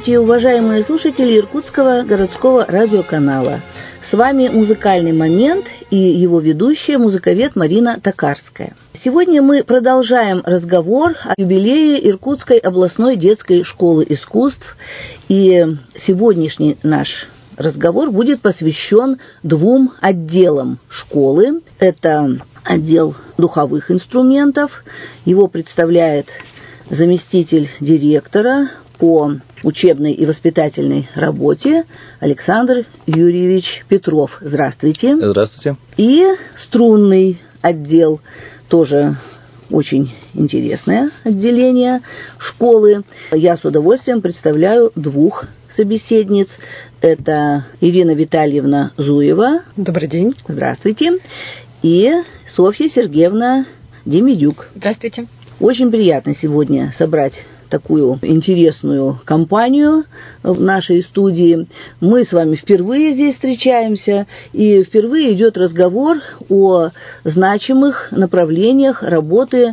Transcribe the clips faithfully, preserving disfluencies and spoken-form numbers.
Здравствуйте, уважаемые слушатели Иркутского городского радиоканала. С вами «Музыкальный момент» и его ведущая, музыковед Марина Токарская. Сегодня мы продолжаем разговор о юбилее Иркутской областной детской школы искусств. И сегодняшний наш разговор будет посвящен двум отделам школы. Это отдел духовых инструментов. Его представляет заместитель директора по учебной и воспитательной работе Александр Юрьевич Петров. Здравствуйте. Здравствуйте. И струнный отдел, тоже очень интересное отделение школы. Я с удовольствием представляю двух собеседниц. Это Ирина Витальевна Зуева. Добрый день. Здравствуйте. И Софья Сергеевна Демидюк. Здравствуйте. Очень приятно сегодня собрать такую интересную компанию в нашей студии. Мы с вами впервые здесь встречаемся, и впервые идет разговор о значимых направлениях работы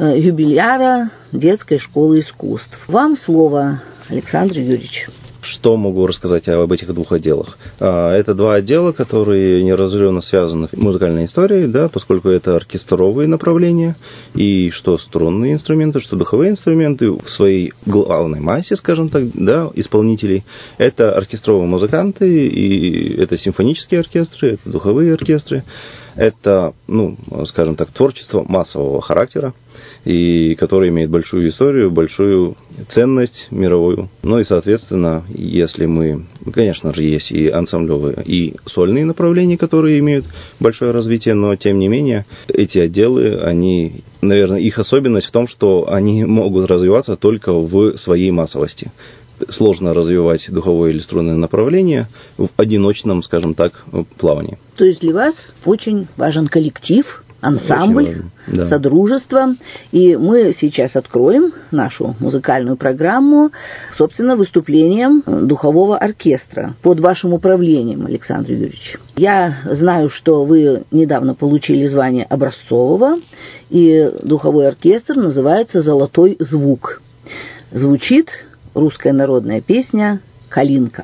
юбиляра детской школы искусств. Вам слово, Александр Юрьевич. Что могу рассказать об этих двух отделах? Это два отдела, которые неразрывно связаны с музыкальной историей, да, поскольку это оркестровые направления, и что струнные инструменты, что духовые инструменты в своей главной массе, скажем так, да, исполнителей. Это оркестровые музыканты, и это симфонические оркестры, это духовые оркестры. Это, ну, скажем так, творчество массового характера, и которое имеет большую историю, большую ценность мировую. Ну и, соответственно, если мы... Конечно же, есть и ансамблевые, и сольные направления, которые имеют большое развитие, но, тем не менее, эти отделы, они... Наверное, их особенность в том, что они могут развиваться только в своей массовости. Сложно развивать духовое или струнное направление в одиночном, скажем так, плавании. То есть для вас очень важен коллектив, ансамбль, важен, да. Содружество. И мы сейчас откроем нашу музыкальную программу, собственно, выступлением духового оркестра под вашим управлением, Александр Юрьевич. Я знаю, что вы недавно получили звание образцового, и духовой оркестр называется «Золотой звук». Звучит русская народная песня «Калинка».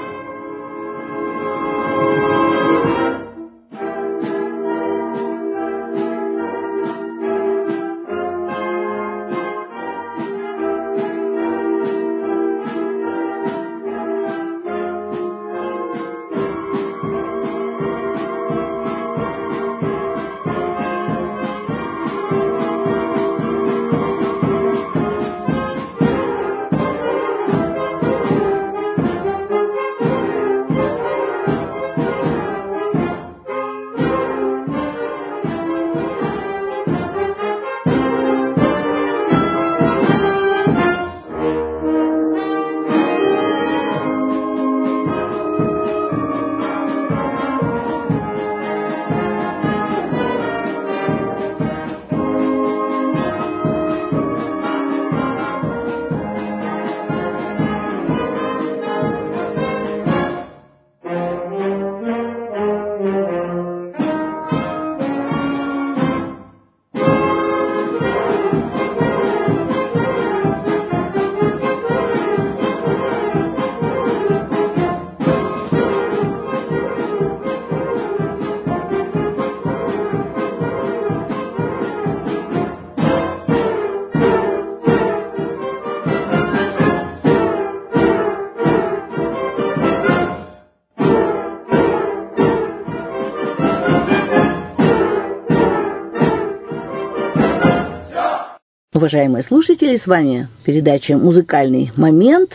Уважаемые слушатели, с вами передача «Музыкальный момент»,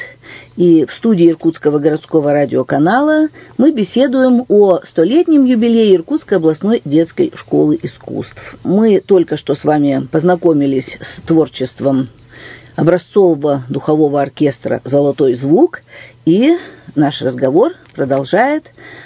и в студии Иркутского городского радиоканала мы беседуем о столетнем юбилее Иркутской областной детской школы искусств. Мы только что с вами познакомились с творчеством образцового духового оркестра «Золотой звук», и наш разговор продолжает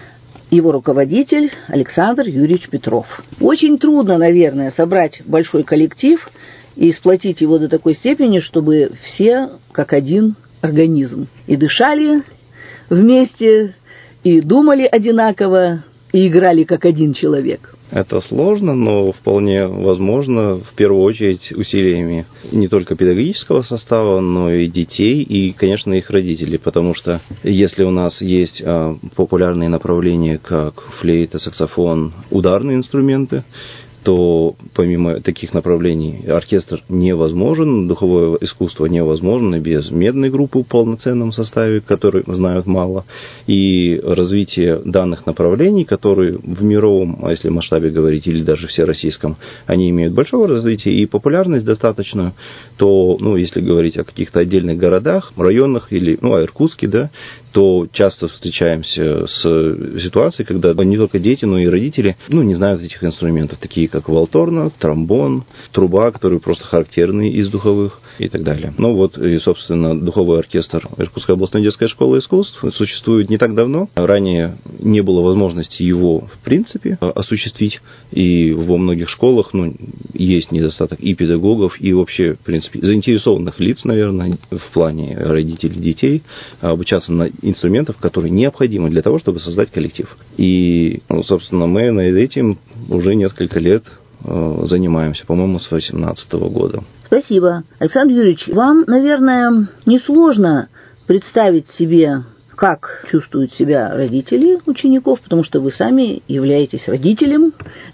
его руководитель Александр Юрьевич Петров. Очень трудно, наверное, собрать большой коллектив и сплотить его до такой степени, чтобы все как один организм и дышали вместе, и думали одинаково, и играли как один человек. Это сложно, но вполне возможно, в первую очередь, усилиями не только педагогического состава, но и детей, и, конечно, их родителей. Потому что если у нас есть популярные направления, как флейта, саксофон, ударные инструменты, то помимо таких направлений оркестр невозможен, духовое искусство невозможно без медной группы в полноценном составе, которые знают мало, и развитие данных направлений, которые в мировом, а если масштабе говорить, или даже всероссийском, они имеют большого развития и популярность достаточную, то, ну, если говорить о каких-то отдельных городах, районах, или, ну, о Иркутске, да, то часто встречаемся с ситуацией, когда не только дети, но и родители, ну, не знают этих инструментов, такие как валторна, тромбон, труба, которые просто характерны из духовых и так далее. Ну вот, и, собственно, духовой оркестр Иркутской областной детской школы искусств существует не так давно. Ранее не было возможности его, в принципе, осуществить, и во многих школах, ну, есть недостаток и педагогов, и вообще, в принципе, заинтересованных лиц, наверное, в плане родителей детей, обучаться на инструментов, которые необходимы для того, чтобы создать коллектив. И, ну, собственно, мы над этим уже несколько лет занимаемся, по-моему, с две тысячи восемнадцатого года. Спасибо. Александр Юрьевич, вам, наверное, несложно представить себе, как чувствуют себя родители учеников, потому что вы сами являетесь родителем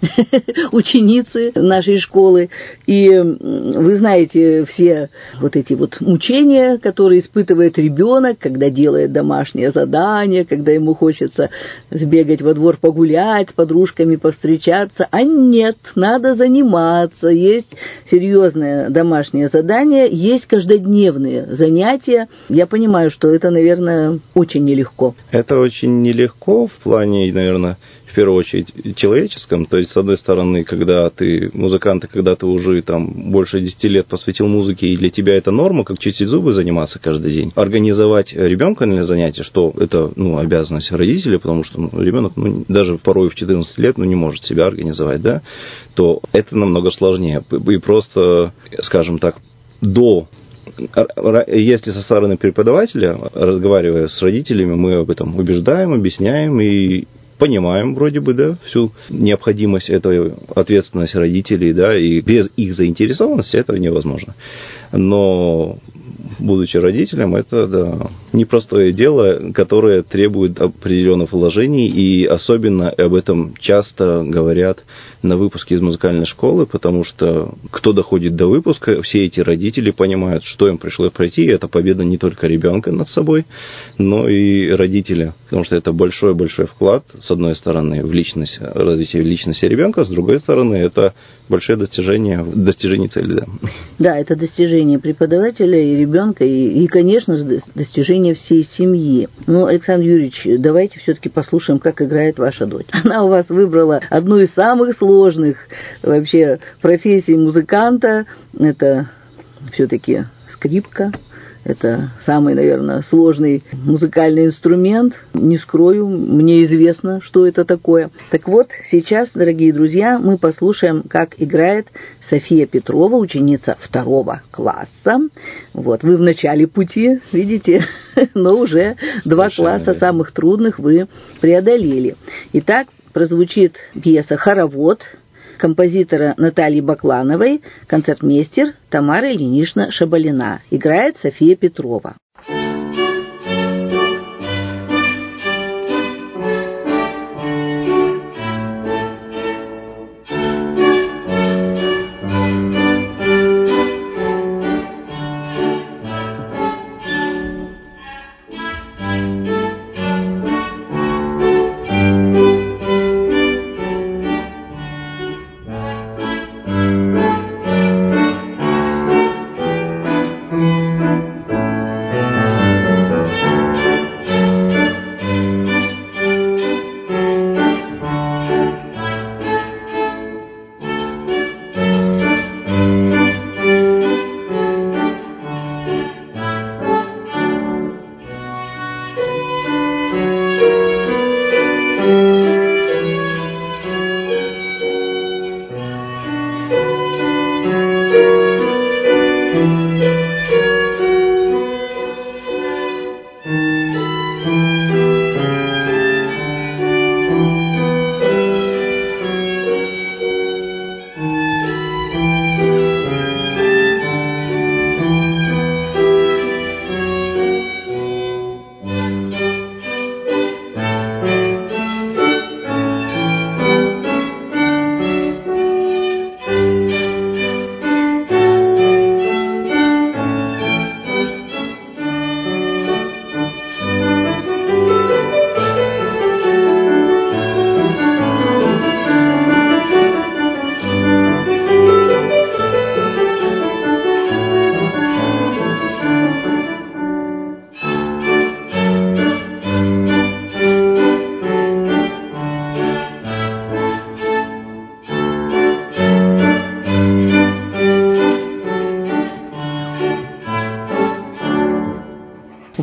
ученицы нашей школы, и вы знаете все вот эти вот мучения, которые испытывает ребенок, когда делает домашнее задание, когда ему хочется сбегать во двор погулять, с подружками повстречаться, а нет, надо заниматься, есть серьезное домашнее задание, есть каждодневные занятия. Я понимаю, что это, наверное, очень Очень нелегко. Это очень нелегко в плане, наверное, в первую очередь человеческом. То есть, с одной стороны, когда ты музыкант, и когда ты уже там больше десяти лет посвятил музыке, и для тебя это норма, как чистить зубы, заниматься каждый день. Организовать ребенка на занятия, что это, ну, обязанность родителей, потому что, ну, ребенок, ну, даже порой в четырнадцать лет, ну, не может себя организовать, да, то это намного сложнее. И просто, скажем так, до... Если со стороны преподавателя, разговаривая с родителями, мы об этом убеждаем, объясняем и понимаем вроде бы, да, всю необходимость этой ответственности родителей, да, и без их заинтересованности этого невозможно. Но, будучи родителем, это, да, непростое дело, которое требует определенных вложений, и особенно об этом часто говорят на выпуске из музыкальной школы, потому что кто доходит до выпуска, все эти родители понимают, что им пришлось пройти, и это победа не только ребенка над собой, но и родителя, потому что это большой-большой вклад, с одной стороны, в личность, развитие личности ребенка, с другой стороны, это большое достижение, достижение цели, да. Да, это достижение преподавателя и ребенка, и, и, конечно же, достижение всей семьи. Ну, Александр Юрьевич, давайте все-таки послушаем, как играет ваша дочь. Она у вас выбрала одну из самых сложных вообще профессий музыканта. Это все-таки скрипка. Это самый, наверное, сложный музыкальный инструмент. Не скрою, мне известно, что это такое. Так вот, сейчас, дорогие друзья, мы послушаем, как играет София Петрова, ученица второго класса. Вот, вы в начале пути, видите, но уже два класса самых трудных вы преодолели. Итак, прозвучит пьеса «Хоровод» композитора Натальи Баклановой, концертмейстер Тамара Ильинична Шабалина. Играет София Петрова. Thank you.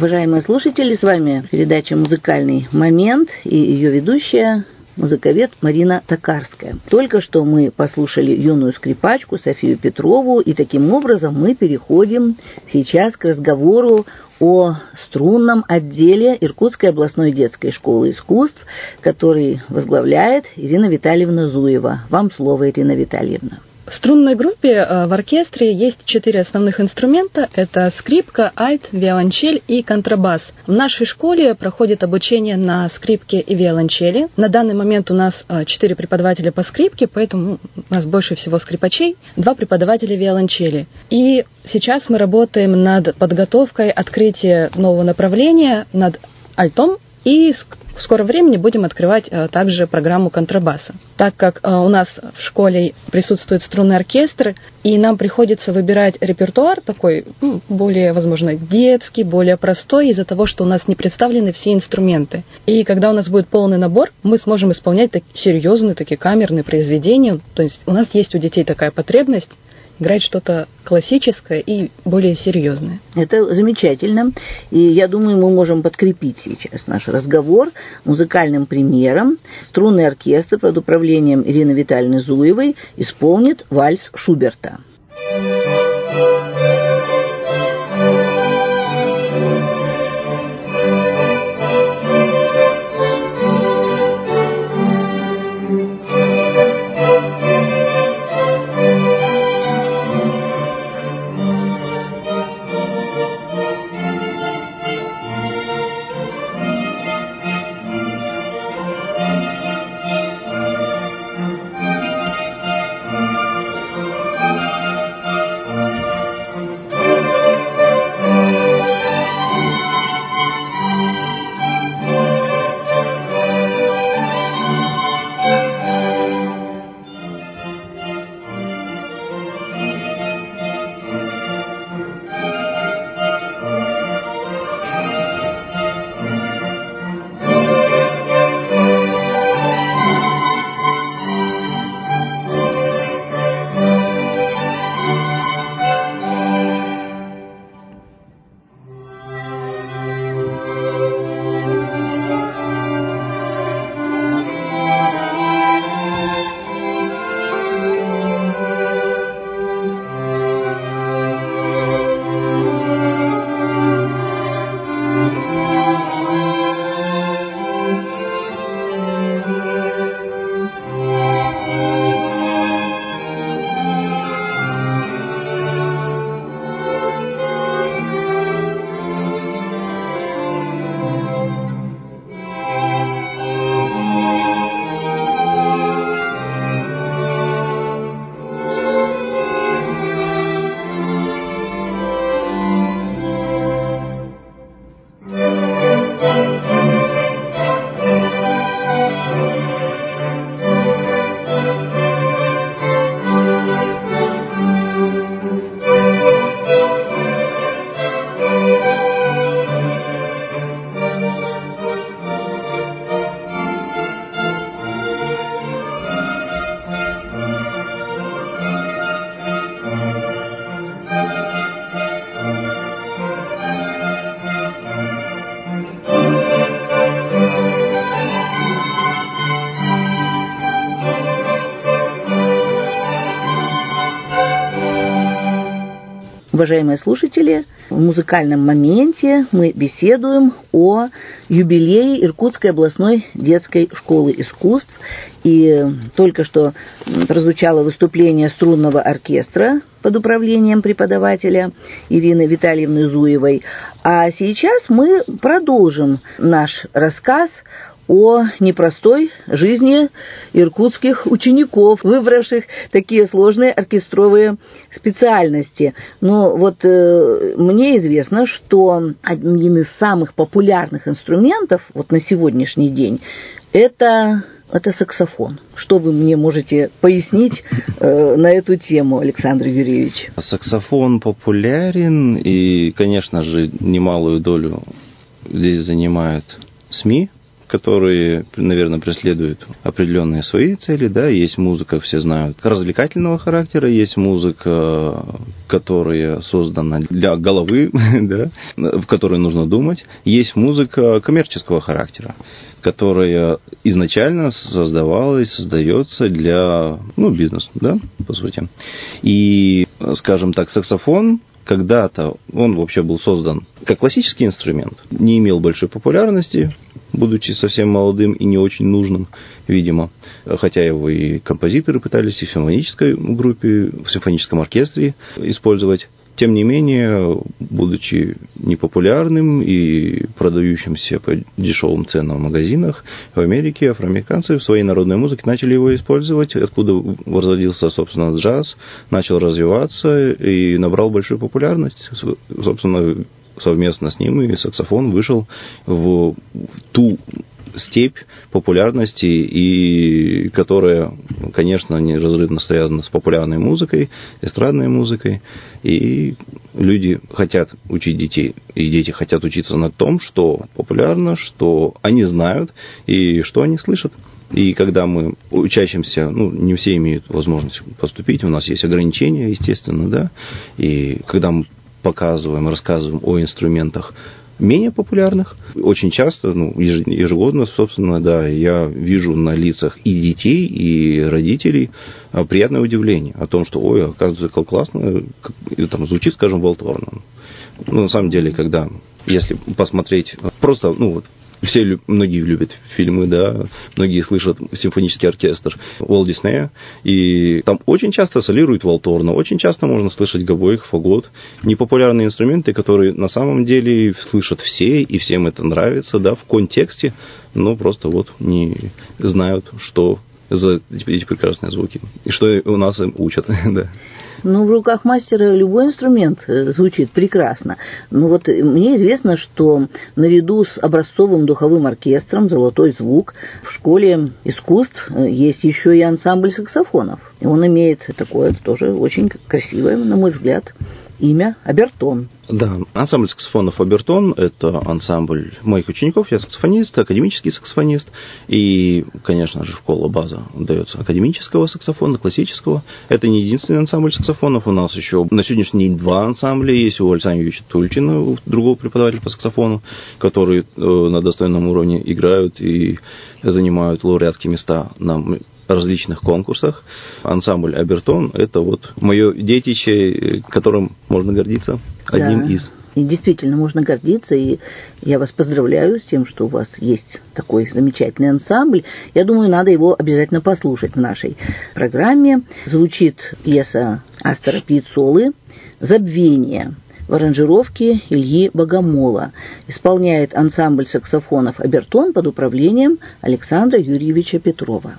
Уважаемые слушатели, с вами передача «Музыкальный момент» и ее ведущая музыковед Марина Токарская. Только что мы послушали юную скрипачку Софию Петрову, и таким образом мы переходим сейчас к разговору о струнном отделе Иркутской областной детской школы искусств, который возглавляет Ирина Витальевна Зуева. Вам слово, Ирина Витальевна. В струнной группе в оркестре есть четыре основных инструмента. Это скрипка, альт, виолончель и контрабас. В нашей школе проходит обучение на скрипке и виолончели. На данный момент у нас четыре преподавателя по скрипке, поэтому у нас больше всего скрипачей, два преподавателя виолончели. И сейчас мы работаем над подготовкой открытия нового направления, над альтом, и в скором времени будем открывать а, также программу контрабаса. Так как а, у нас в школе присутствует струнный оркестр, и нам приходится выбирать репертуар такой, ну, более, возможно, детский, более простой, из-за того, что у нас не представлены все инструменты. И когда у нас будет полный набор, мы сможем исполнять так, серьезные такие камерные произведения. То есть у нас есть у детей такая потребность играть что-то классическое и более серьезное. Это замечательно. И я думаю, мы можем подкрепить сейчас наш разговор музыкальным примером. Струнный оркестр под управлением Ирины Витальевны Зуевой исполнит вальс Шуберта. Уважаемые слушатели, в музыкальном моменте мы беседуем о юбилее Иркутской областной детской школы искусств. И только что прозвучало выступление струнного оркестра под управлением преподавателя Ирины Витальевны Зуевой. А сейчас мы продолжим наш рассказ о непростой жизни иркутских учеников, выбравших такие сложные оркестровые специальности. Но вот э, мне известно, что один из самых популярных инструментов вот на сегодняшний день это, это саксофон. Что вы мне можете пояснить э, на эту тему, Александр Юрьевич? Саксофон популярен, и, конечно же, немалую долю здесь занимают СМИ, которые, наверное, преследуют определенные свои цели, да, есть музыка, все знают, развлекательного характера, есть музыка, которая создана для головы, да, в которой нужно думать, есть музыка коммерческого характера, которая изначально создавалась, создается для, ну, бизнеса, да, по сути. И, скажем так, саксофон когда-то, он вообще был создан как классический инструмент, не имел большой популярности, будучи совсем молодым и не очень нужным, видимо, хотя его и композиторы пытались и в симфонической группе, в симфоническом оркестре использовать. Тем не менее, будучи непопулярным и продающимся по дешевым ценам в магазинах, в Америке афроамериканцы в своей народной музыке начали его использовать, откуда возродился, собственно, джаз, начал развиваться и набрал большую популярность. Собственно, совместно с ним и саксофон вышел в ту степь популярности, и которая, конечно, неразрывно связана с популярной музыкой, эстрадной музыкой, и люди хотят учить детей, и дети хотят учиться на том, что популярно, что они знают и что они слышат. И когда мы учащимся, ну, не все имеют возможность поступить, у нас есть ограничения, естественно, да, и когда мы показываем, рассказываем о инструментах менее популярных, очень часто, ну, ежегодно, собственно, да, я вижу на лицах и детей, и родителей приятное удивление о том, что, ой, оказывается, как классно, как, там, звучит, скажем, волторно. Ну, на самом деле, когда, если посмотреть, просто, ну, вот, все, многие любят фильмы, да, многие слышат симфонический оркестр Уолт Диснея, и там очень часто солирует волторна, очень часто можно слышать гобой, фагот, непопулярные инструменты, которые на самом деле слышат все, и всем это нравится, да, в контексте, но просто вот не знают, что за эти прекрасные звуки, и что у нас им учат, да. Ну, в руках мастера любой инструмент звучит прекрасно. Но вот мне известно, что наряду с образцовым духовым оркестром «Золотой звук» в школе искусств есть еще и ансамбль саксофонов. И он имеет такое тоже очень красивое, на мой взгляд, имя «Обертон». Да, ансамбль саксофонов «Обертон» — это ансамбль моих учеников. Я саксофонист, академический саксофонист. И, конечно же, школа база дается академического саксофона, классического. Это не единственный ансамбль саксофонов. У нас еще на сегодняшний день два ансамбля есть. У Александра Юрьевича Тульчина, у другого преподавателя по саксофону, которые на достойном уровне играют и занимают лауреатские места на различных конкурсах. Ансамбль «Обертон» — это вот мое детище, которым можно гордиться, одним да. из. И действительно, можно гордиться, и я вас поздравляю с тем, что у вас есть такой замечательный ансамбль. Я думаю, надо его обязательно послушать в нашей программе. Звучит пьеса Астора Пиаццоллы «Забвение» в аранжировке Ильи Богомола. Исполняет ансамбль саксофонов «Обертон» под управлением Александра Юрьевича Петрова.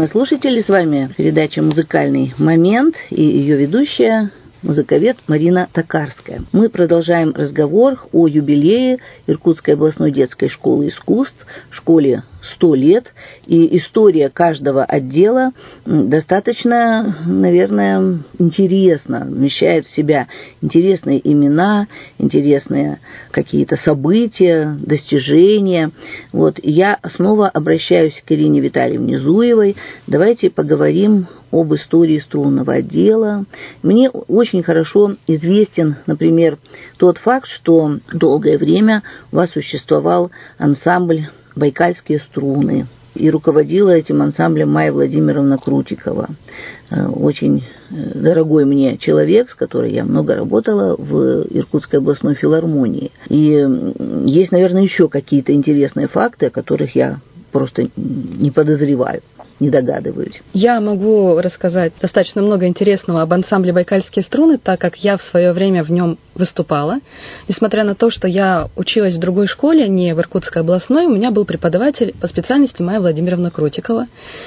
уважаемые слушатели, с вами передача «Музыкальный момент» и ее ведущая музыковед Марина Токарская. Мы продолжаем разговор о юбилее Иркутской областной детской школы искусств, школе сто лет, и история каждого отдела достаточно, наверное, интересна, вмещает в себя интересные имена, интересные какие-то события, достижения. Вот. Я снова обращаюсь к Ирине Витальевне Зуевой. Давайте поговорим об истории струнного отдела. Мне очень хорошо известен, например, тот факт, что долгое время у вас существовал ансамбль «Байкальские струны», и руководила этим ансамблем Майя Владимировна Крутикова. Очень дорогой мне человек, с которой я много работала в Иркутской областной филармонии. И есть, наверное, еще какие-то интересные факты, о которых я просто не подозреваю, не догадываюсь. Я могу рассказать достаточно много интересного об ансамбле «Байкальские струны», так как я в свое время в нем выступала. Несмотря на то, что я училась в другой школе, не в Иркутской областной, у меня был преподаватель по специальности Майя Владимировна Крутикова.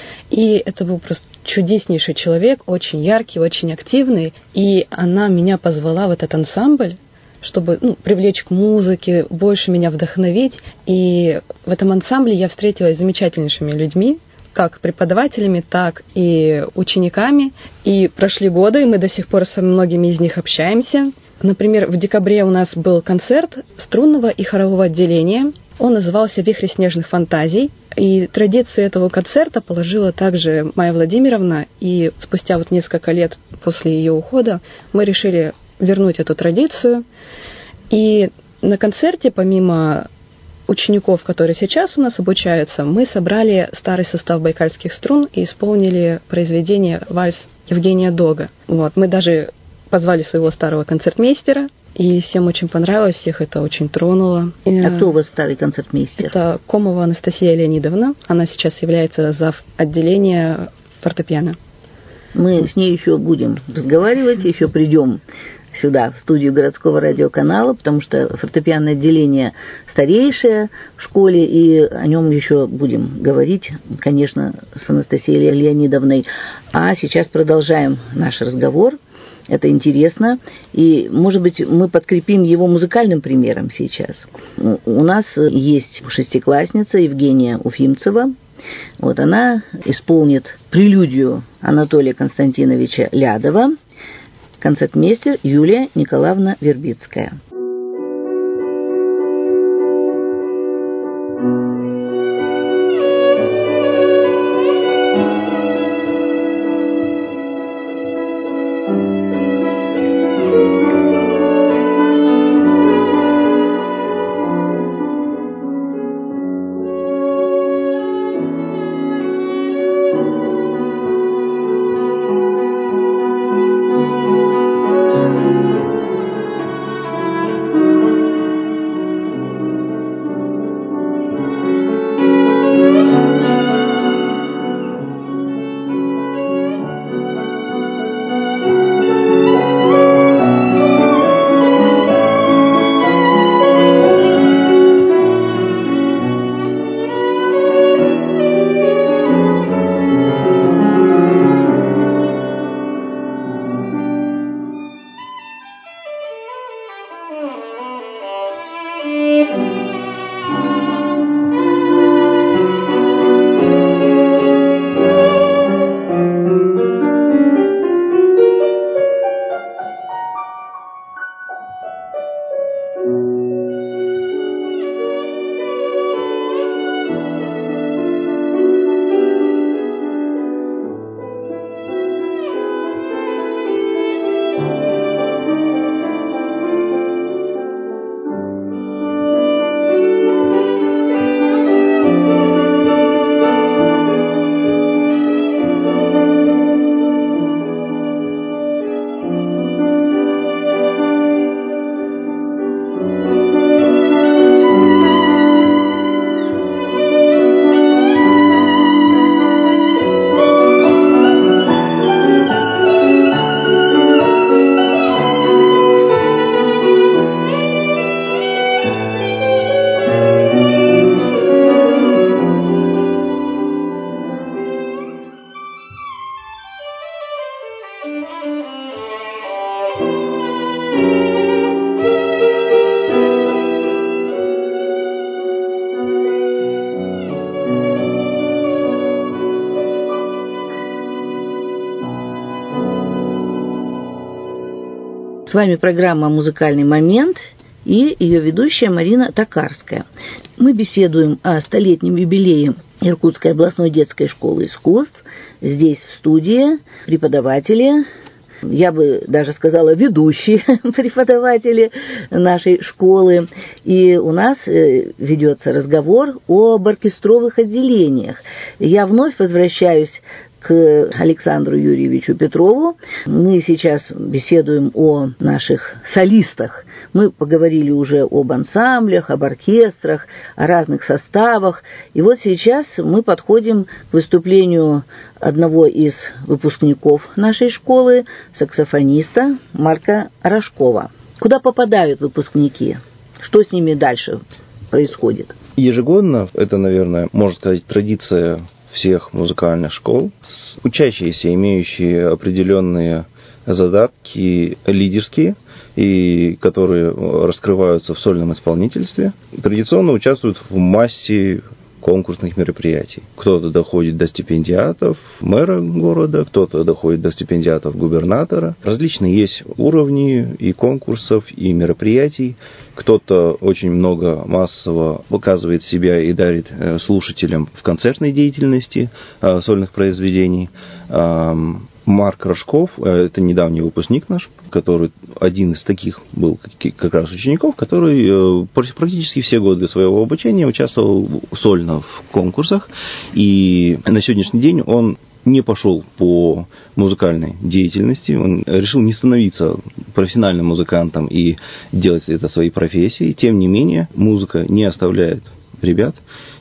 И это был просто чудеснейший человек, очень яркий, очень активный. И она меня позвала в этот ансамбль, чтобы ну, привлечь к музыке, больше меня вдохновить. И в этом ансамбле я встретилась с замечательнейшими людьми, как преподавателями, так и учениками. И прошли годы, и мы до сих пор со многими из них общаемся. Например, в декабре у нас был концерт струнного и хорового отделения. Он назывался «Вихри снежных фантазий». И традицию этого концерта положила также Майя Владимировна. И спустя вот несколько лет после ее ухода мы решили вернуть эту традицию. И на концерте, помимо учеников, которые сейчас у нас обучаются, мы собрали старый состав байкальских струн и исполнили произведение «Вальс» Евгения Дога. Вот. Мы даже позвали своего старого концертмейстера, и всем очень понравилось, всех это очень тронуло. А кто у вас старый концертмейстер? Это Комова Анастасия Леонидовна. Она сейчас является зав. Отделения фортепиано. Мы с ней еще будем разговаривать, еще придем сюда, в студию городского радиоканала, потому что фортепианное отделение старейшее в школе, и о нем еще будем говорить, конечно, с Анастасией Леонидовной. А сейчас продолжаем наш разговор. Это интересно, и, может быть, мы подкрепим его музыкальным примером сейчас. У нас есть шестиклассница Евгения Уфимцева. Вот она исполнит прелюдию Анатолия Константиновича Лядова, концертмейстер Юлия Николаевна Вербицкая. С вами программа «Музыкальный момент» и ее ведущая Марина Токарская. Мы беседуем о столетнем юбилее Иркутской областной детской школы искусств. Здесь в студии преподаватели, я бы даже сказала, ведущие преподаватели нашей школы. И у нас ведется разговор об оркестровых отделениях. Я вновь возвращаюсь к Александру Юрьевичу Петрову. Мы сейчас беседуем о наших солистах. Мы поговорили уже об ансамблях, об оркестрах, о разных составах. И вот сейчас мы подходим к выступлению одного из выпускников нашей школы, саксофониста Марка Рожкова. Куда попадают выпускники? Что с ними дальше происходит? Ежегодно, это, наверное, можно сказать, традиция всех музыкальных школ, учащиеся, имеющие определенные задатки лидерские, и которые раскрываются в сольном исполнительстве, традиционно участвуют в массе конкурсных мероприятий. Кто-то доходит до стипендиатов мэра города, кто-то доходит до стипендиатов губернатора. Различные есть уровни и конкурсов, и мероприятий. Кто-то очень много массово показывает себя и дарит слушателям в концертной деятельности сольных произведений. Марк Рожков, это недавний выпускник наш, который один из таких был как раз учеников, который практически все годы своего обучения участвовал сольно в конкурсах, и на сегодняшний день он не пошел по музыкальной деятельности, он решил не становиться профессиональным музыкантом и делать это своей профессией. Тем не менее, музыка не оставляет ребят,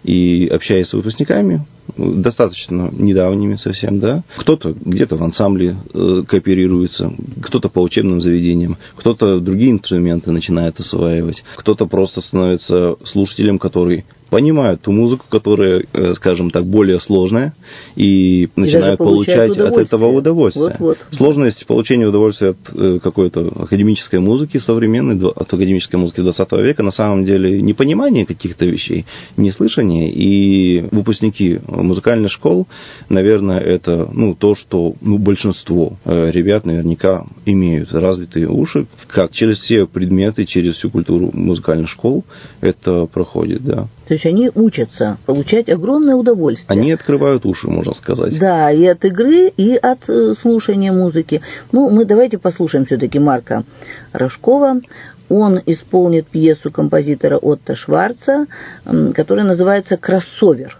и общаясь с выпускниками, достаточно недавними совсем, да, кто-то где-то в ансамбле э, кооперируется, кто-то по учебным заведениям, кто-то другие инструменты начинает осваивать, кто-то просто становится слушателем, который понимает ту музыку, которая, э, скажем так, более сложная, и, и начинает получать от этого удовольствие. Вот, вот. Сложность получения удовольствия от э, какой-то академической музыки современной, от академической музыки двадцатого века, на самом деле непонимание каких-то вещей, неслышание, и выпускники музыкальных школ, наверное, это ну, то, что ну, большинство э, ребят наверняка имеют развитые уши, как через все предметы, через всю культуру музыкальных школ это проходит, да. То есть они учатся получать огромное удовольствие. Они открывают уши, можно сказать. Да, и от игры, и от э, слушания музыки. Ну, мы давайте послушаем все-таки Марка Рожкова. Он исполнит пьесу композитора Отто Шварца, э, которая называется «Кроссовер».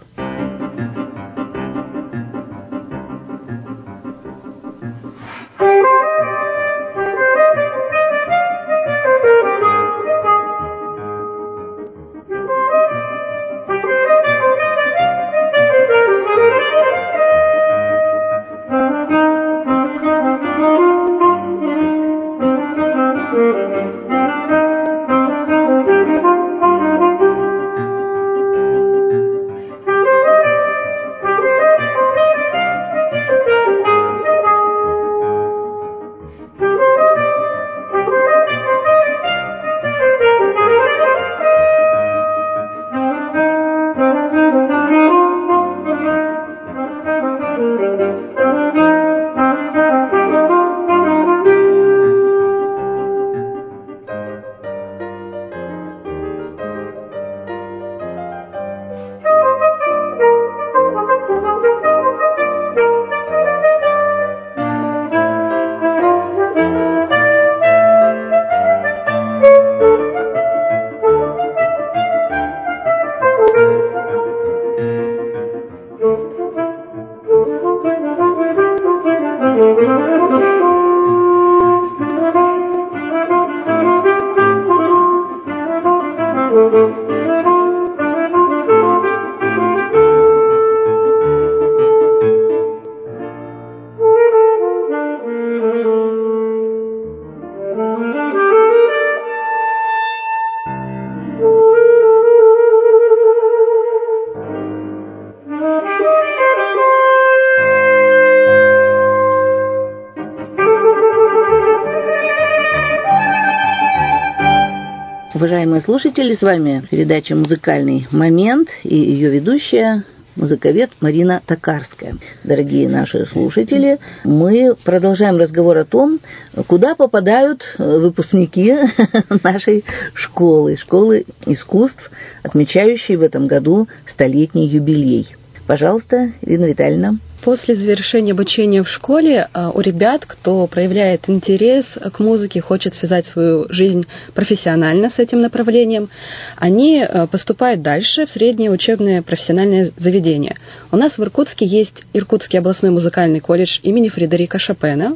Уважаемые слушатели, с вами передача «Музыкальный момент» и ее ведущая музыковед Марина Токарская. Дорогие наши слушатели, мы продолжаем разговор о том, куда попадают выпускники нашей школы, школы искусств, отмечающей в этом году столетний юбилей. Пожалуйста, Ирина Витальевна. После завершения обучения в школе у ребят, кто проявляет интерес к музыке, хочет связать свою жизнь профессионально с этим направлением, они поступают дальше в среднее учебное профессиональное заведение. У нас в Иркутске есть Иркутский областной музыкальный колледж имени Фредерика Шопена.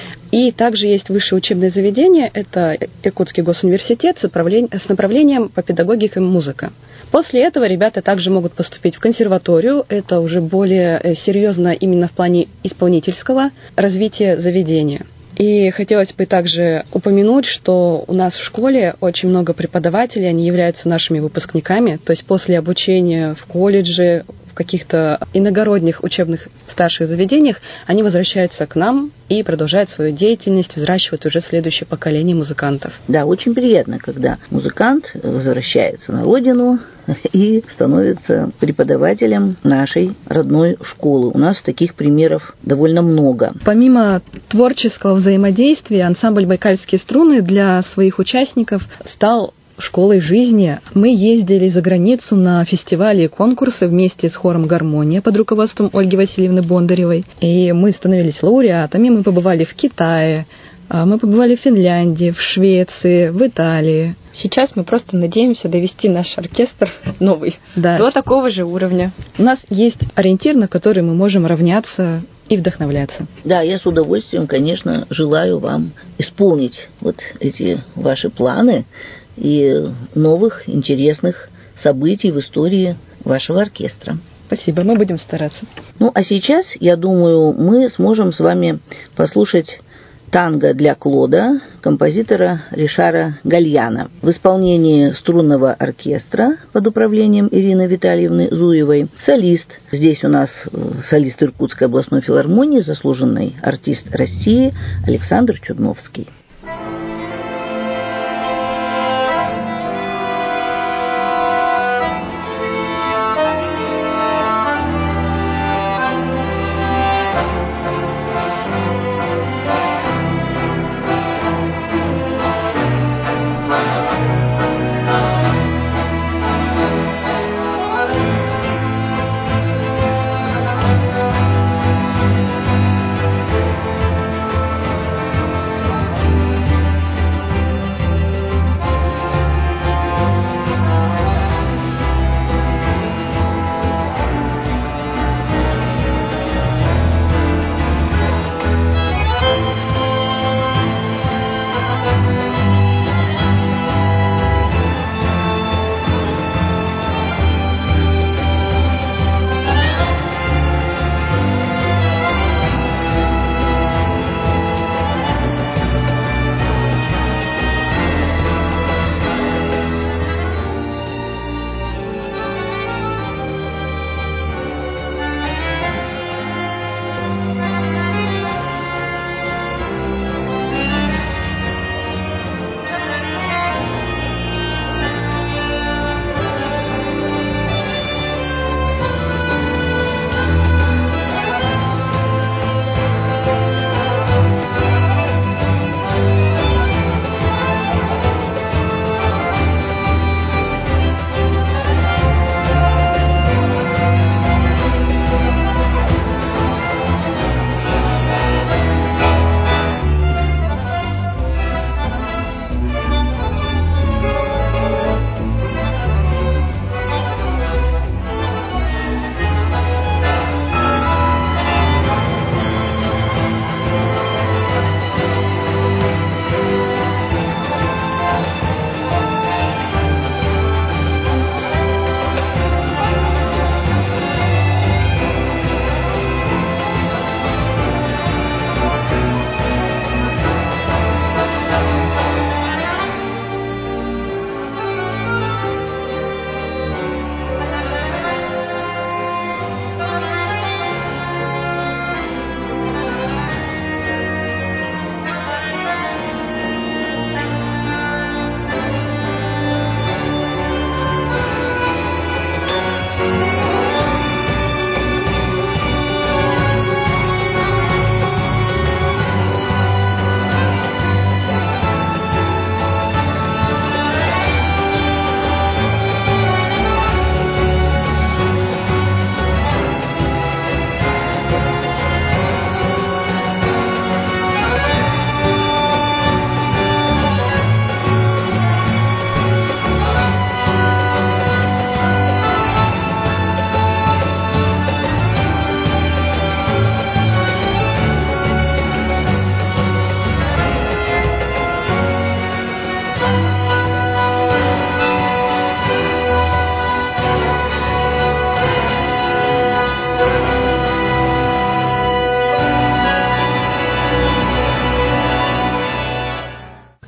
И также есть высшее учебное заведение, это Иркутский госуниверситет с направлением по педагогике и музыка. После этого ребята также могут поступить в консерваторию, это уже более серьезно именно в плане исполнительского развития заведения. И хотелось бы также упомянуть, что у нас в школе очень много преподавателей, они являются нашими выпускниками, то есть после обучения в колледже, в каких-то иногородних учебных старших заведениях, они возвращаются к нам и продолжают свою деятельность, взращивают уже следующее поколение музыкантов. Да, очень приятно, когда музыкант возвращается на родину и становится преподавателем нашей родной школы. У нас таких примеров довольно много. Помимо творческого взаимодействия, ансамбль «Байкальские струны» для своих участников стал школой жизни. Мы ездили за границу на фестивали и конкурсы вместе с хором «Гармония» под руководством Ольги Васильевны Бондаревой. И мы становились лауреатами, мы побывали в Китае, мы побывали в Финляндии, в Швеции, в Италии. Сейчас мы просто надеемся довести наш оркестр новый да. до такого же уровня. У нас есть ориентир, на который мы можем равняться и вдохновляться. Да, я с удовольствием, конечно, желаю вам исполнить вот эти ваши планы и новых интересных событий в истории вашего оркестра. Спасибо, мы будем стараться. Ну, а сейчас, я думаю, мы сможем с вами послушать танго для Клода композитора Ришара Гальяна в исполнении струнного оркестра под управлением Ирины Витальевны Зуевой. Солист. Здесь у нас солист Иркутской областной филармонии, заслуженный артист России Александр Чудновский.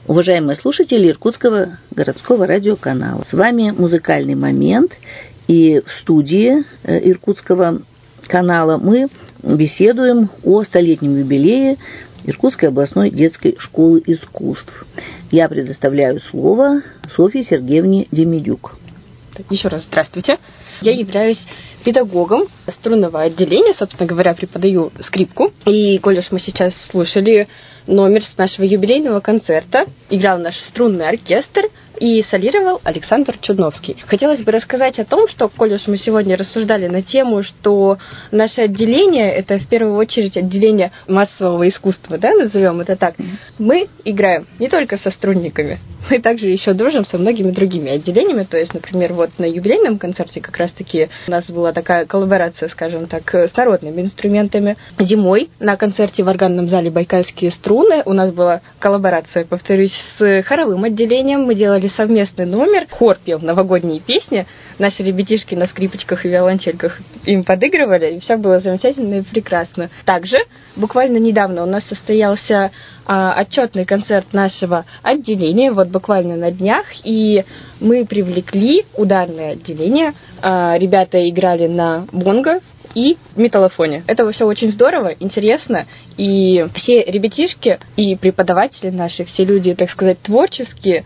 Уважаемые слушатели Иркутского городского радиоканала, с вами «Музыкальный момент», и в студии Иркутского канала мы беседуем о столетнем юбилее Иркутской областной детской школы искусств. Я предоставляю слово Софье Сергеевне Демидюк. Еще раз здравствуйте. Я являюсь педагогом струнного отделения, собственно говоря, преподаю скрипку. И, коль уж мы сейчас слушали номер с нашего юбилейного концерта, играл наш струнный оркестр и солировал Александр Чудновский. Хотелось бы рассказать о том, что, коль уж мы сегодня рассуждали на тему, что наше отделение, это в первую очередь отделение массового искусства, да, назовем это так, мы играем не только со струнниками, мы также еще дружим со многими другими отделениями, то есть, например, вот на юбилейном концерте как раз-таки у нас была такая коллаборация, скажем так, с народными инструментами. Зимой на концерте в органном зале «Байкальские струны» у нас была коллаборация, повторюсь, с хоровым отделением, мы делали совместный номер, хор пел новогодние песни, наши ребятишки на скрипочках и виолончельках им подыгрывали, и все было замечательно и прекрасно. Также буквально недавно у нас состоялся а, отчетный концерт нашего отделения, вот буквально на днях, и мы привлекли ударное отделение, а, ребята играли на бонго и металлофоне. Это все очень здорово, интересно, и все ребятишки и преподаватели наши, все люди, так сказать, творческие,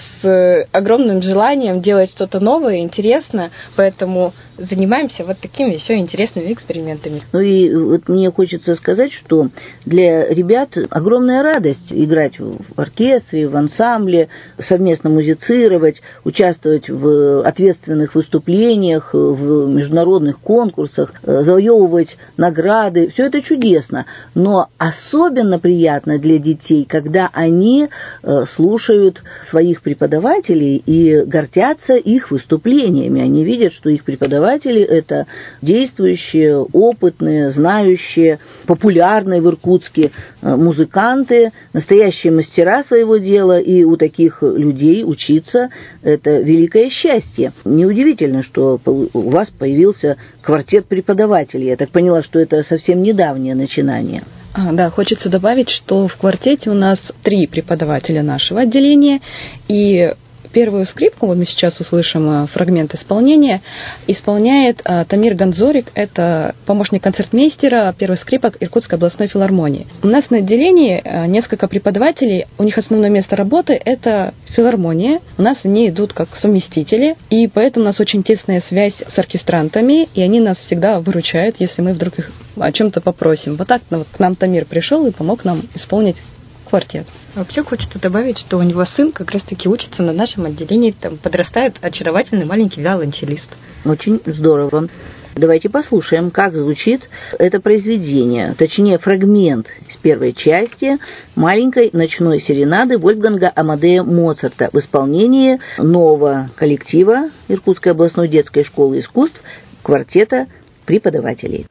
с огромным желанием делать что-то новое, интересно, поэтому занимаемся вот такими еще интересными экспериментами. Ну и вот мне хочется сказать, что для ребят огромная радость играть в оркестре, в ансамбле, совместно музицировать, участвовать в ответственных выступлениях, в международных конкурсах, завоевывать награды. Все это чудесно, но особенно приятно для детей, когда они слушают своих преподавателей и гордятся их выступлениями. Они видят, что их преподаватели это действующие, опытные, знающие, популярные в Иркутске музыканты, настоящие мастера своего дела, и у таких людей учиться – это великое счастье. Неудивительно, что у вас появился квартет преподавателей. Я так поняла, что это совсем недавнее начинание. А, да, хочется добавить, что в квартете у нас три преподавателя нашего отделения, и первую скрипку, вот мы сейчас услышим фрагмент исполнения, исполняет а, Тамир Ганзорик, это помощник концертмейстера первых скрипок Иркутской областной филармонии. У нас на отделении а, несколько преподавателей, у них основное место работы – это филармония, у нас они идут как совместители, и поэтому у нас очень тесная связь с оркестрантами, и они нас всегда выручают, если мы вдруг их о чем-то попросим. Вот так вот к нам Тамир пришел и помог нам исполнить квартет. Вообще хочется добавить, что у него сын как раз-таки учится на нашем отделении, там подрастает очаровательный маленький виолончелист. Очень здорово. Давайте послушаем, как звучит это произведение, точнее фрагмент из первой части маленькой ночной серенады Вольфганга Амадея Моцарта в исполнении нового коллектива Иркутской областной детской школы искусств квартета преподавателей.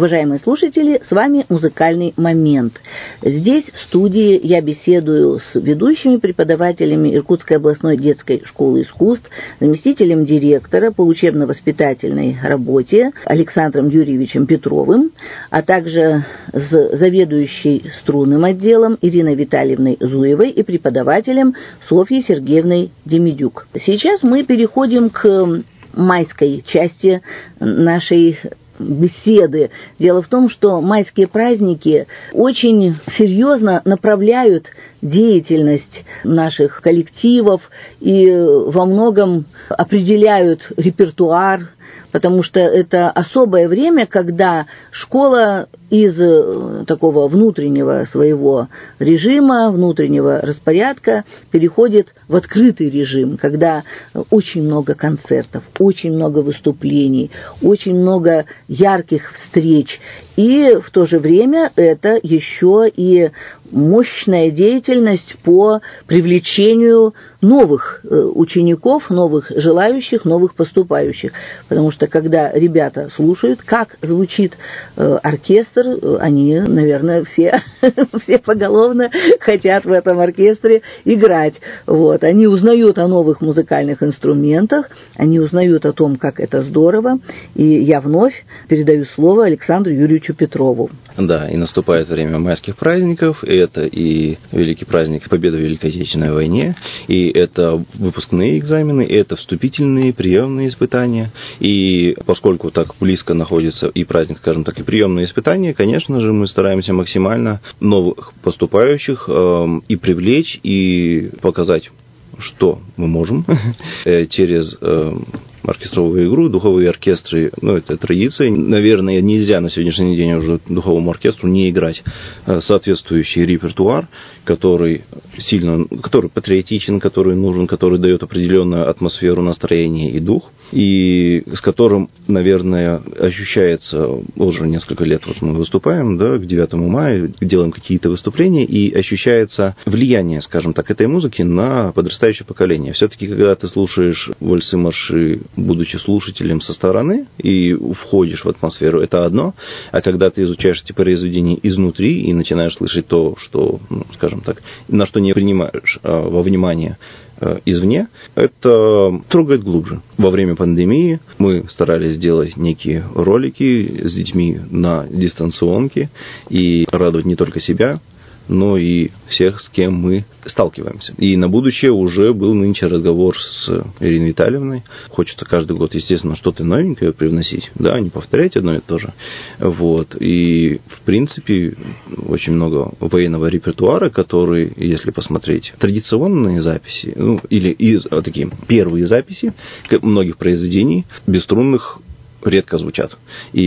Уважаемые слушатели, с вами «Музыкальный момент». Здесь, в студии, я беседую с ведущими преподавателями Иркутской областной детской школы искусств, заместителем директора по учебно-воспитательной работе Александром Юрьевичем Петровым, а также с заведующей струнным отделом Ириной Витальевной Зуевой и преподавателем Софьей Сергеевной Демидюк. Сейчас мы переходим к майской части нашей беседы. Дело в том, что майские праздники очень серьезно направляют деятельность наших коллективов и во многом определяют репертуар, потому что это особое время, когда школа из такого внутреннего своего режима, внутреннего распорядка переходит в открытый режим, когда очень много концертов, очень много выступлений, очень много ярких встреч. И в то же время это еще и мощная деятельность по привлечению новых учеников, новых желающих, новых поступающих. Потому что когда ребята слушают, как звучит оркестр, они, наверное, все, все поголовно хотят в этом оркестре играть. Вот. Они узнают о новых музыкальных инструментах, они узнают о том, как это здорово. И я вновь передаю слово Александру Юрьевичу Петрову. Да, и наступает время майских праздников. Это и великий праздник Победы в Великой Отечественной войне, и это выпускные экзамены, и это вступительные, приемные испытания. И поскольку так близко находится и праздник, скажем так, и приемные испытания, конечно же, мы стараемся максимально новых поступающих э, и привлечь, и показать, что мы можем через э, оркестровую игру, духовые оркестры, ну, это традиция. Наверное, нельзя на сегодняшний день уже духовому оркестру не играть соответствующий репертуар, который сильно, который патриотичен, который нужен, который дает определенную атмосферу, настроение и дух, и с которым, наверное, ощущается, уже несколько лет вот мы выступаем, да, к девятому мая, делаем какие-то выступления, и ощущается влияние, скажем так, этой музыки на подрастающее поколение. Все-таки, когда ты слушаешь вальсы-марши, будучи слушателем со стороны, и входишь в атмосферу, это одно, а когда ты изучаешь эти произведения изнутри и начинаешь слышать то, что, ну, скажем так, на что не принимаешь а, во внимание а, извне, это трогает глубже. Во время пандемии мы старались сделать некие ролики с детьми на дистанционке и радовать не только себя, но и всех, с кем мы сталкиваемся. И на будущее уже был нынче разговор с Ириной Витальевной. Хочется каждый год, естественно, что-то новенькое привносить, да, не повторять одно и то же. Вот. И, в принципе, очень много военного репертуара, который, если посмотреть традиционные записи, ну, или из, такие первые записи многих произведений бесструнных, редко звучат.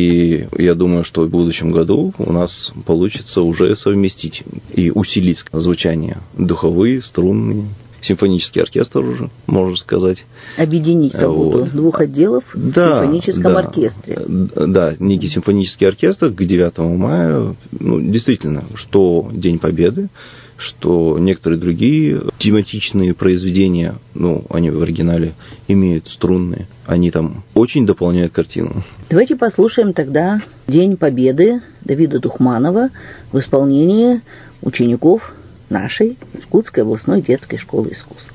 И я думаю, что в будущем году у нас получится уже совместить и усилить звучание духовые, струнные, симфонический оркестр уже, можно сказать. Объединить работу вот. Двух отделов в да, симфоническом да, оркестре. Да, некий симфонический оркестр к девятому мая. Ну, действительно, что День Победы, что некоторые другие тематичные произведения, ну, они в оригинале имеют струнные, они там очень дополняют картину. Давайте послушаем тогда «День Победы» Давида Духманова в исполнении учеников нашей Иркутской областной детской школы искусств.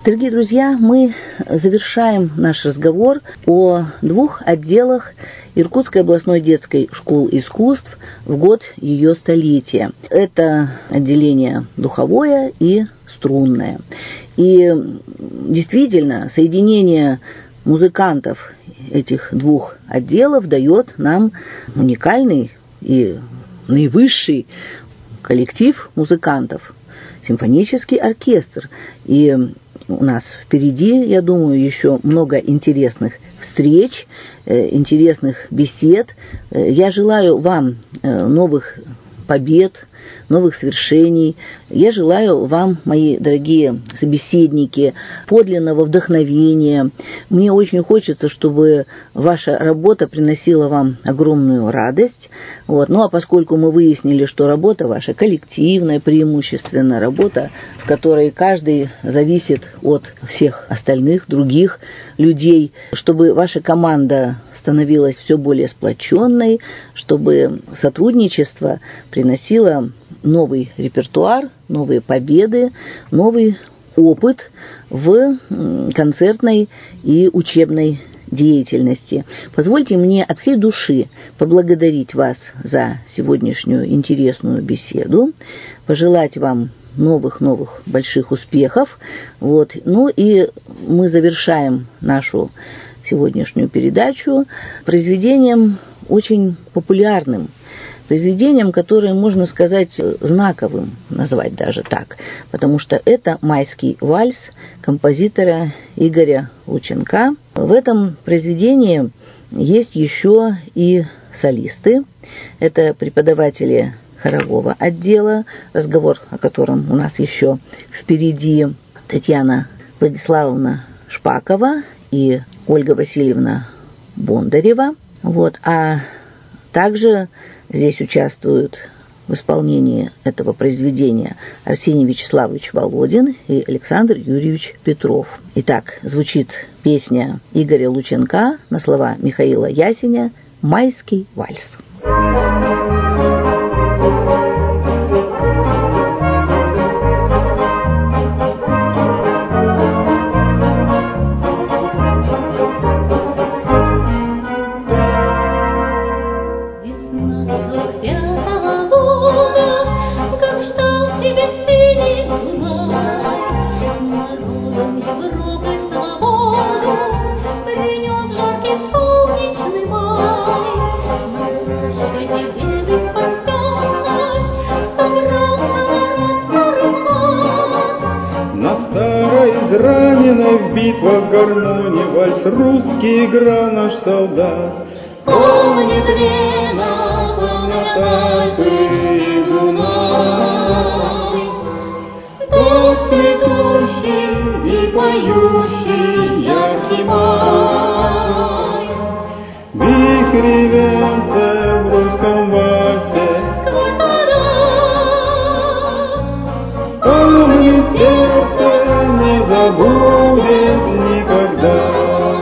Дорогие друзья, мы завершаем наш разговор о двух отделах Иркутской областной детской школы искусств в год ее столетия. Это отделение духовое и струнное. И действительно, соединение музыкантов этих двух отделов дает нам уникальный и наивысший коллектив музыкантов, симфонический оркестр. И у нас впереди, я думаю, еще много интересных встреч, интересных бесед. Я желаю вам новых побед, новых свершений. Я желаю вам, мои дорогие собеседники, подлинного вдохновения. Мне очень хочется, чтобы ваша работа приносила вам огромную радость. Вот. Ну а поскольку мы выяснили, что работа ваша коллективная, преимущественно работа, в которой каждый зависит от всех остальных, других людей, чтобы ваша команда становилась все более сплоченной, чтобы сотрудничество приносило новый репертуар, новые победы, новый опыт в концертной и учебной деятельности. Позвольте мне от всей души поблагодарить вас за сегодняшнюю интересную беседу, пожелать вам новых-новых больших успехов. Вот. Ну и мы завершаем нашу сегодняшнюю передачу произведением очень популярным, произведением, которое, можно сказать, знаковым, назвать даже так, потому что это «Майский вальс» композитора Игоря Лученка. В этом произведении есть еще и солисты. Это преподаватели хорового отдела, разговор о котором у нас еще впереди, Татьяна Владиславовна Шпакова и Ольга Васильевна Бондарева. Вот. А также здесь участвуют в исполнении этого произведения Арсений Вячеславович Володин и Александр Юрьевич Петров. Итак, звучит песня Игоря Лученка на слова Михаила Ясеня «Майский вальс». Израненный в битвах гармонии вальс русский играл наш солдат. Помнит Вена, помнят Альпы и Дунай, тот цветущий и поющий яркий май. Вихри венца в русском вальсе, твой подарок, помнит сердце, не забудет никогда.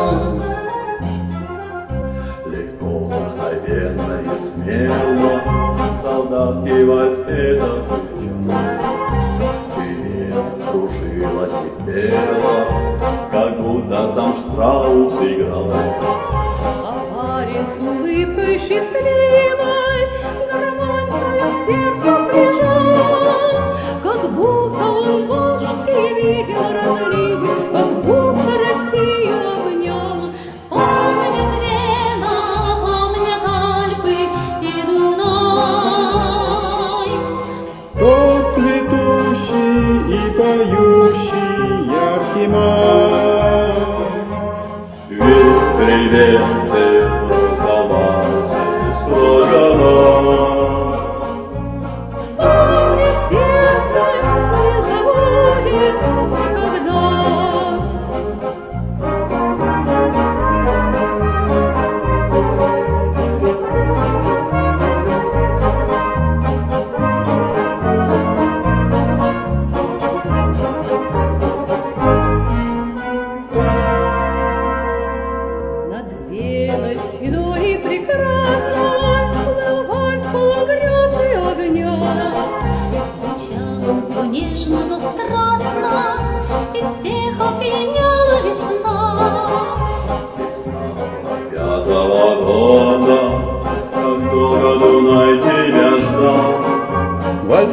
Легко, мгновенно и смело солдатский вальс этот звучал. Ты кружилась и пела, как будто там Штраус играл. а парень с улыбкой счастливой гармонию сердце прижал, как будто он волжский видел разлив, как будто Россию обнял. Помнит Вена, помнят Альпы и Дунай, Тот цветущий и поющий яркий май.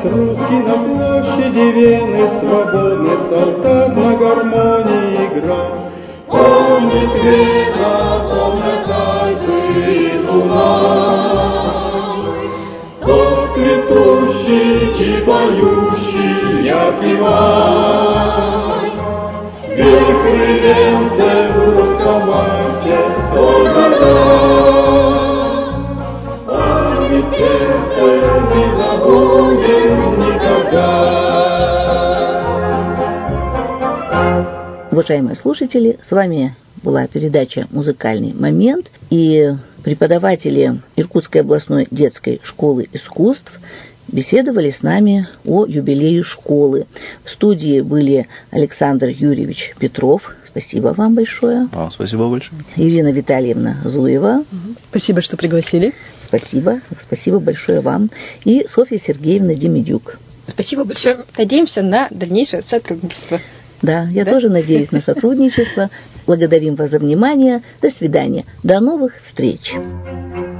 русский на площади Вены, свободный солдат на гармонии играл. Помнит Вена, помнят Альпы и Дунай, тот цветущий и поющий яркий май. Вихри венцы в русском марте сколько лет, а ведь сердце не забудет никогда. Уважаемые слушатели, с вами была передача «Музыкальный момент», и преподаватели Иркутской областной детской школы искусств беседовали с нами о юбилее школы. В студии были Александр Юрьевич Петров. Спасибо вам большое. Вам спасибо большое. Ирина Витальевна Зуева. Спасибо, что пригласили. Спасибо. Спасибо большое вам. И Софья Сергеевна Демидюк. Спасибо большое. Надеемся на дальнейшее сотрудничество. Да, я да? тоже надеюсь на сотрудничество. Благодарим вас за внимание. До свидания. До новых встреч.